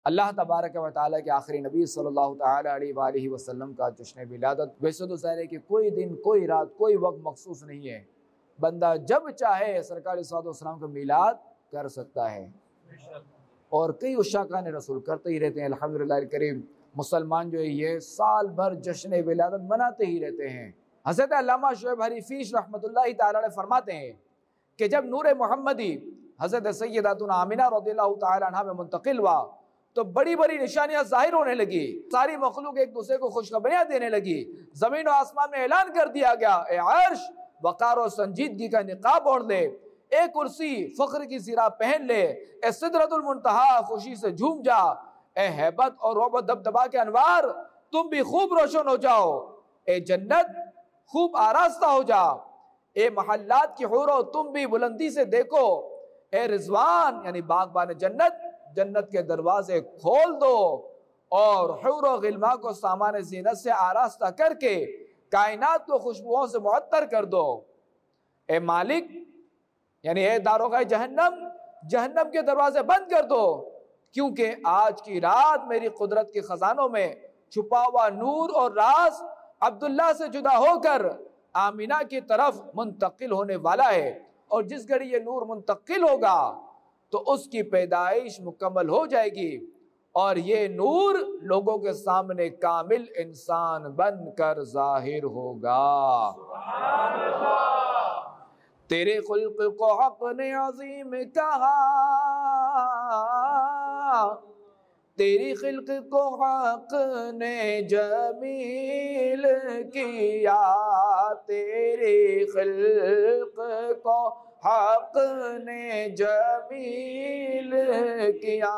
اللہ تبارک و تعالیٰ کے آخری نبی صلی اللہ تعالیٰ علیہ وآلہ وسلم کا جشن ولادت ویسے تو ظاہر ہے کہ کوئی دن، کوئی رات، کوئی وقت مخصوص نہیں ہے، بندہ جب چاہے سرکار صلی اللہ علیہ وسلم کا میلاد کر سکتا ہے، اور کئی عشاقان رسول کرتے ہی رہتے ہیں الحمدللہ الکریم۔ مسلمان جو ہے یہ سال بھر جشن ولادت مناتے ہی رہتے ہیں۔ حضرت علامہ شعیب حریفیش رحمۃ اللہ تعالیٰ علیہ فرماتے ہیں کہ جب نور محمدی حضرت سیداتنا آمنہ رضی اللہ تعالیٰ عنہ میں منتقل ہوا تو بڑی بڑی نشانیاں ظاہر ہونے لگی، ساری مخلوق ایک دوسرے کو خوشخبریاں دینے لگی، زمین و آسمان میں اعلان کر دیا گیا، اے عرش وقار و سنجیدگی کا نقاب اوڑھ لے، اے کرسی فخر کی زرہ پہن لے، اے سدرۃ المنتہا خوشی سے جھوم جا، اے ہیبت اور رعب و دبدبا کے انوار تم بھی خوب روشن ہو جاؤ، اے جنت خوب آراستہ ہو جا، اے محلات کی حورو تم بھی بلندی سے دیکھو، اے رضوان یعنی باغبان جنت جنت کے دروازے کھول دو اور حور و غلما کو سامان زینت سے آراستہ کر کے کائنات کو خوشبوؤں سے معطر کر دو، اے مالک یعنی اے داروغہ جہنم جہنم کے دروازے بند کر دو، کیونکہ آج کی رات میری قدرت کے خزانوں میں چھپا ہوا نور اور راز عبداللہ سے جدا ہو کر آمینہ کی طرف منتقل ہونے والا ہے، اور جس گھڑی یہ نور منتقل ہوگا تو اس کی پیدائش مکمل ہو جائے گی، اور یہ نور لوگوں کے سامنے کامل انسان بن کر ظاہر ہوگا۔ سبحان اللہ۔ تیرے خلق کو حق نے عظیم کہا، تیری خلق کو حق نے جمیل کیا، تیری خلق کو حق نے جمیل کیا،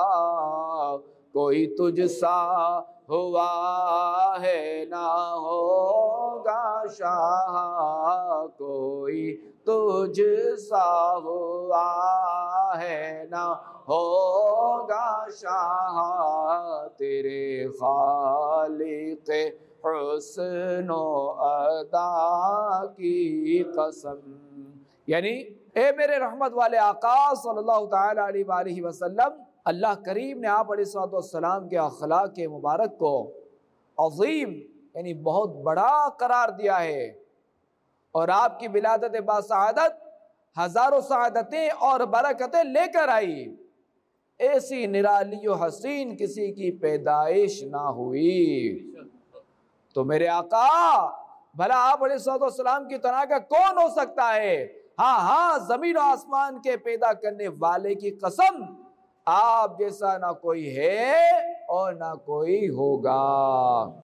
کوئی تجھ سا ہوا ہے نہ ہوگا شاہ، کوئی تجھ سا ہوا ہے نہ ہوگا شاہ، تیرے خالق حسن و ادا کی قسم۔ یعنی اے میرے رحمت والے آقا صلی اللہ تعالیٰ علیہ وآلہ وسلم، اللہ کریم نے آپ علیہ السلام کے اخلاق مبارک کو عظیم یعنی بہت بڑا قرار دیا ہے، اور آپ کی ولادت باسعادت ہزاروں سعادتیں اور برکتیں لے کر آئی، ایسی نرالی و حسین کسی کی پیدائش نہ ہوئی۔ تو میرے آقا بھلا آپ علیہ السلام کی طرح کا کون ہو سکتا ہے؟ ہاں زمین و آسمان کے پیدا کرنے والے کی قسم، آپ جیسا نہ کوئی ہے اور نہ کوئی ہوگا۔